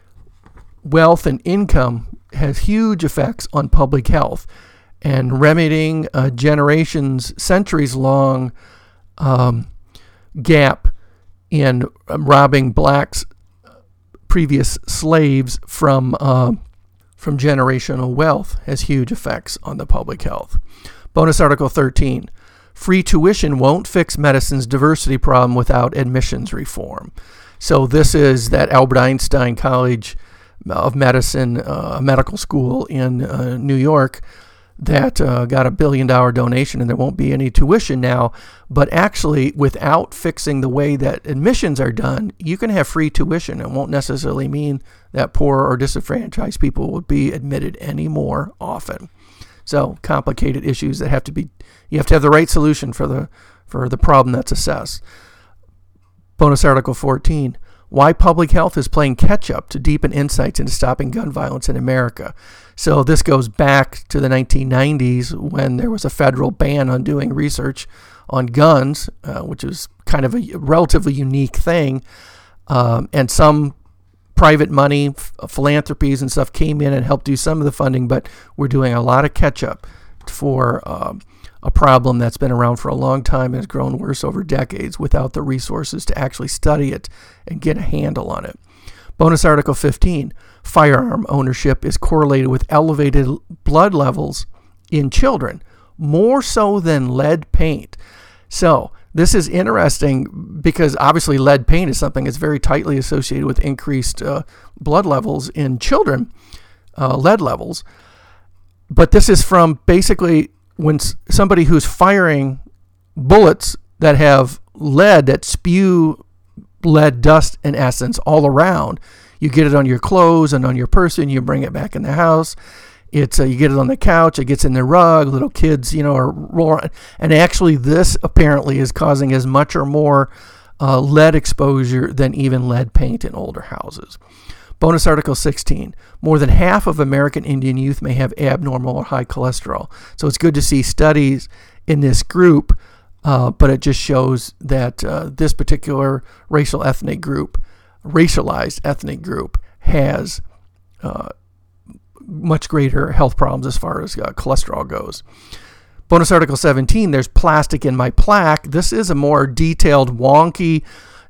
wealth and income has huge effects on public health. And remedying a generations, centuries-long um, gap in robbing blacks, previous slaves, from uh, from generational wealth has huge effects on the public health. Bonus Article thirteen. Free tuition won't fix medicine's diversity problem without admissions reform. So this is that Albert Einstein College of Medicine, uh, medical school in uh, New York, that uh, got a billion dollar donation, and there won't be any tuition now. But actually, without fixing the way that admissions are done, you can have free tuition. It won't necessarily mean that poor or disenfranchised people will be admitted any more often. So complicated issues that have to be, you have to have the right solution for the for the problem that's assessed. Bonus Article fourteen. Why public health is playing catch-up to deepen insights into stopping gun violence in America. So this goes back to the nineteen nineties when there was a federal ban on doing research on guns, uh, which is kind of a relatively unique thing. Um, and some private money, f- philanthropies and stuff came in and helped do some of the funding, but we're doing a lot of catch-up for um, a problem that's been around for a long time and has grown worse over decades without the resources to actually study it and get a handle on it. Bonus Article fifteen. Firearm ownership is correlated with elevated blood levels in children, more so than lead paint. So this is interesting because obviously lead paint is something that's very tightly associated with increased uh, blood levels in children, uh, lead levels. But this is from basically when somebody who's firing bullets that have lead, that spew lead dust in essence all around. You get it on your clothes and on your person. You bring it back in the house. It's uh, you get it on the couch. It gets in the rug. Little kids, you know, are rolling. And actually, this apparently is causing as much or more uh, lead exposure than even lead paint in older houses. Bonus Article sixteen. More than half of American Indian youth may have abnormal or high cholesterol. So it's good to see studies in this group, uh, but it just shows that uh, this particular racial ethnic group, racialized ethnic group, has uh, much greater health problems as far as uh, cholesterol goes. Bonus Article seventeen, there's plastic in my plaque. This is a more detailed, wonky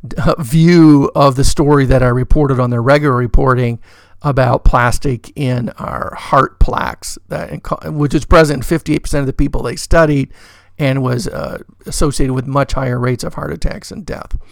view of the story that I reported on their regular reporting about plastic in our heart plaques, that which is present in fifty-eight percent of the people they studied and was uh, associated with much higher rates of heart attacks and death.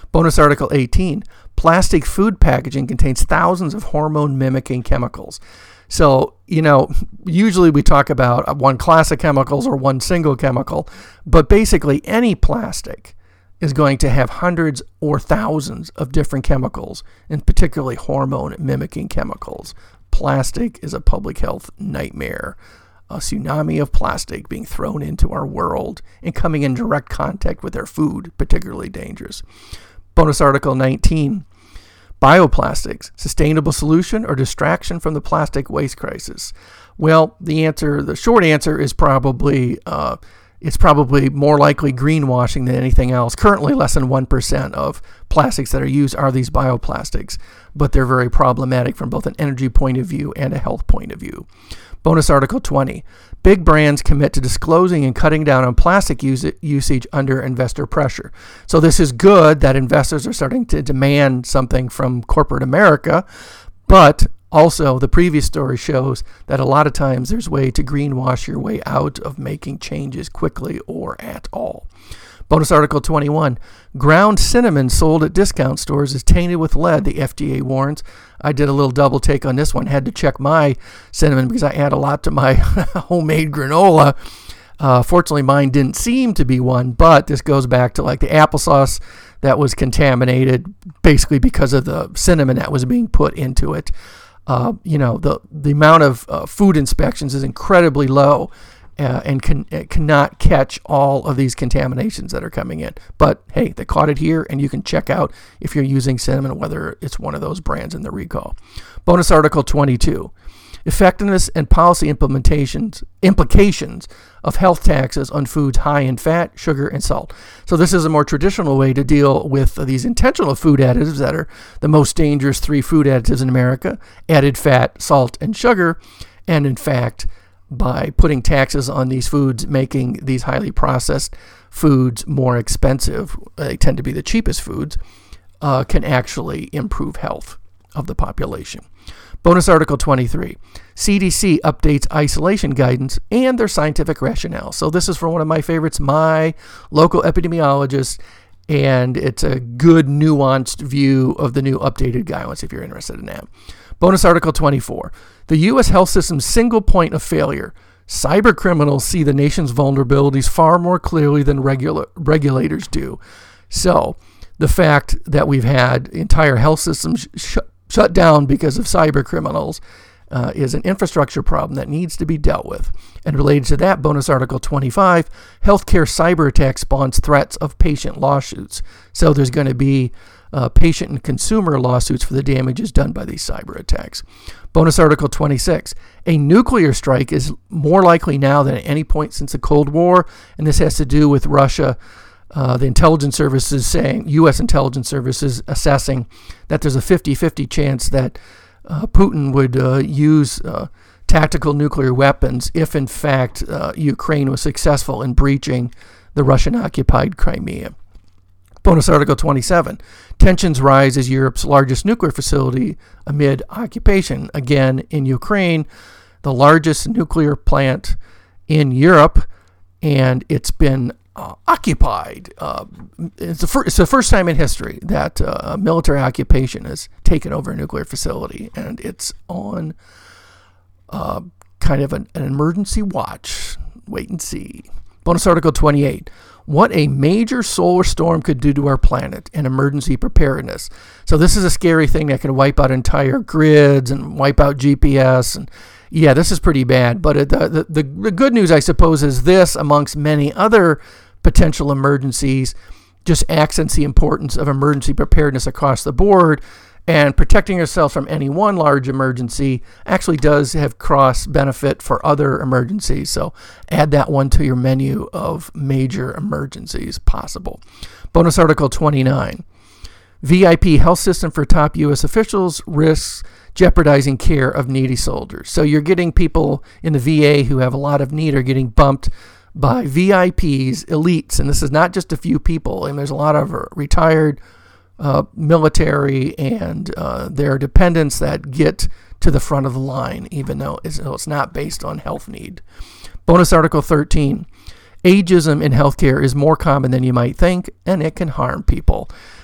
Bonus Article eighteen, plastic food packaging contains thousands of hormone-mimicking chemicals. So, you know, usually we talk about one class of chemicals or one single chemical, but basically any plastic is going to have hundreds or thousands of different chemicals, and particularly hormone-mimicking chemicals. Plastic is a public health nightmare. A tsunami of plastic being thrown into our world and coming in direct contact with our food, particularly dangerous. Bonus Article nineteen, bioplastics, sustainable solution or distraction from the plastic waste crisis? Well, the answer, the short answer is probably, uh, it's probably more likely greenwashing than anything else. Currently, less than one percent of plastics that are used are these bioplastics, but they're very problematic from both an energy point of view and a health point of view. Bonus Article twenty, big brands commit to disclosing and cutting down on plastic use- usage under investor pressure. So this is good that investors are starting to demand something from corporate America, but also the previous story shows that a lot of times there's a way to greenwash your way out of making changes quickly or at all. Bonus Article twenty-one, ground cinnamon sold at discount stores is tainted with lead, the F D A warns. I did a little double take on this one. Had to check my cinnamon because I add a lot to my homemade granola. Uh, fortunately, mine didn't seem to be one, but this goes back to like the applesauce that was contaminated basically because of the cinnamon that was being put into it. Uh, you know, the, the amount of uh, food inspections is incredibly low. Uh, and can, uh, cannot catch all of these contaminations that are coming in. But hey, they caught it here, and you can check out if you're using cinnamon whether it's one of those brands in the recall. Bonus Article twenty-two, effectiveness and policy implementations implications of health taxes on foods high in fat, sugar, and salt. So this is a more traditional way to deal with uh, these intentional food additives that are the most dangerous three food additives in America: added fat, salt, and sugar. And in fact, by putting taxes on these foods, making these highly processed foods more expensive, they tend to be the cheapest foods, uh, can actually improve health of the population. Bonus Article twenty-three, C D C updates isolation guidance and their scientific rationale. So this is from one of my favorites, my local epidemiologist, and it's a good nuanced view of the new updated guidelines if you're interested in that. Bonus Article twenty-four, the U S health system's single point of failure. Cyber criminals see the nation's vulnerabilities far more clearly than regular regulators do. So the fact that we've had entire health systems sh- shut down because of cyber criminals uh, is an infrastructure problem that needs to be dealt with. And related to that, Bonus Article twenty-five, healthcare cyber attack spawns threats of patient lawsuits. So there's going to be Uh, patient and consumer lawsuits for the damages done by these cyber attacks. Bonus Article twenty-six, a nuclear strike is more likely now than at any point since the Cold War, and this has to do with Russia, uh, the intelligence services saying, U S intelligence services assessing that there's a fifty-fifty chance that uh, Putin would uh, use uh, tactical nuclear weapons if in fact uh, Ukraine was successful in breaching the Russian-occupied Crimea. Bonus Article twenty-seven, tensions rise as Europe's largest nuclear facility amid occupation. Again, in Ukraine, the largest nuclear plant in Europe, and it's been uh, occupied. Uh, it's, the fir- it's the first time in history that uh, military occupation has taken over a nuclear facility, and it's on uh, kind of an, an emergency watch. Wait and see. Bonus Article twenty-eight, what a major solar storm could do to our planet and emergency preparedness. So this is a scary thing that can wipe out entire grids and wipe out G P S. And yeah, this is pretty bad. But the, the, the, the good news, I suppose, is this, amongst many other potential emergencies, just accents the importance of emergency preparedness across the board. And protecting yourself from any one large emergency actually does have cross benefit for other emergencies. So add that one to your menu of major emergencies possible. Bonus Article twenty-nine. V I P health system for top U S officials risks jeopardizing care of needy soldiers. So you're getting people in the V A who have a lot of need are getting bumped by V I Ps, elites. And this is not just a few people. And there's a lot of retired Uh, military and uh, their dependents that get to the front of the line, even though it's, it's not based on health need. Bonus Article thirteen. Ageism in healthcare is more common than you might think, and it can harm people.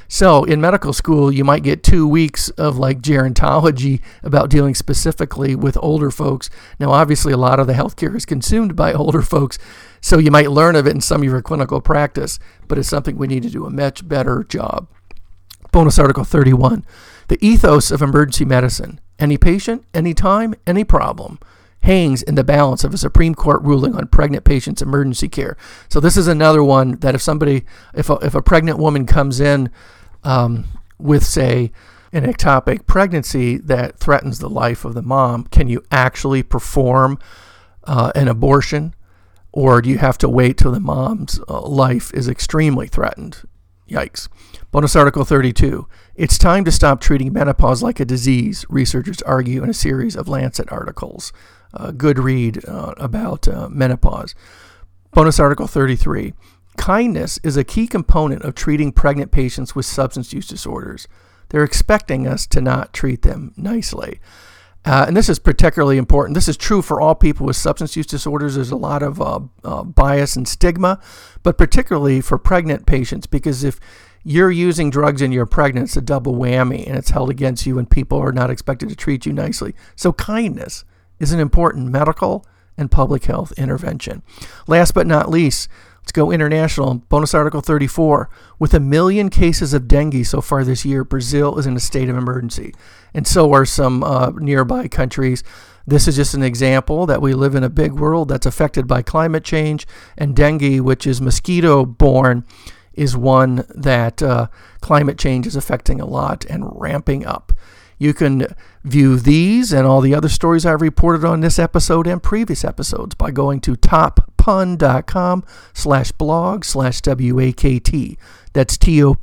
So in medical school, you might get two weeks of like gerontology about dealing specifically with older folks. Now, obviously, a lot of the healthcare is consumed by older folks, so you might learn of it in some of your clinical practice, but it's something we need to do a much better job. Bonus Article thirty-one, the ethos of emergency medicine. Any patient, any time, any problem hangs in the balance of a Supreme Court ruling on pregnant patients' emergency care. So this is another one that if somebody, if a, if a pregnant woman comes in um, with, say, an ectopic pregnancy that threatens the life of the mom, can you actually perform uh, an abortion, or do you have to wait till the mom's uh, life is extremely threatened? Yikes. Bonus Article thirty-two. It's time to stop treating menopause like a disease, researchers argue in a series of Lancet articles. A good read uh, about uh, menopause. Bonus Article thirty-three. Kindness is a key component of treating pregnant patients with substance use disorders. They're expecting us to not treat them nicely. Uh, and this is particularly important. This is true for all people with substance use disorders. There's a lot of uh, uh, bias and stigma, but particularly for pregnant patients, because if you're using drugs and you're pregnant, it's a double whammy, and it's held against you, and people are not expected to treat you nicely. So kindness is an important medical and public health intervention. Last but not least, let's go international. Bonus Article thirty-four. With a million cases of dengue so far this year, Brazil is in a state of emergency, and so are some uh, nearby countries. This is just an example that we live in a big world that's affected by climate change, and dengue, which is mosquito-borne, is one that uh, climate change is affecting a lot and ramping up. You can view these and all the other stories I've reported on this episode and previous episodes by going to toppun.com slash blog slash W-A-K-T. That's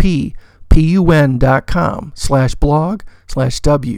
T-O-P-P-U-N dot com slash blog slash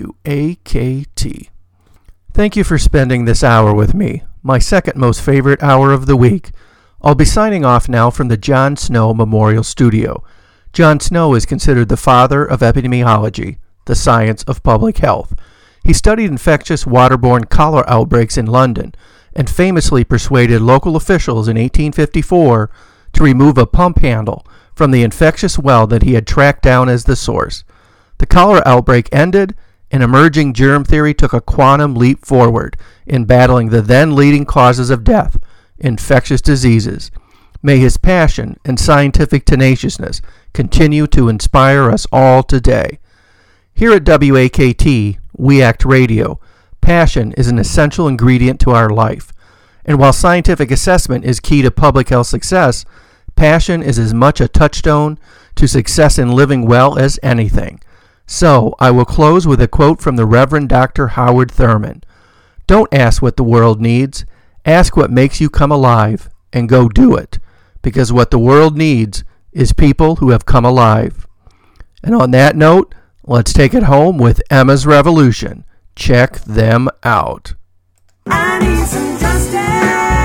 W-A-K-T. Thank you for spending this hour with me, my second most favorite hour of the week. I'll be signing off now from the John Snow Memorial Studio. John Snow is considered the father of epidemiology, the science of public health. He studied infectious waterborne cholera outbreaks in London and famously persuaded local officials in eighteen fifty-four to remove a pump handle from the infectious well that he had tracked down as the source. The cholera outbreak ended, and emerging germ theory took a quantum leap forward in battling the then leading causes of death, infectious diseases. May his passion and scientific tenaciousness continue to inspire us all today. Here at W A K T, We Act Radio, passion is an essential ingredient to our life. And while scientific assessment is key to public health success, passion is as much a touchstone to success in living well as anything. So, I will close with a quote from the Reverend Doctor Howard Thurman. Don't ask what the world needs. Ask what makes you come alive, and go do it. Because what the world needs is people who have come alive. And on that note, let's take it home with Emma's Revolution. Check them out. I need some justice.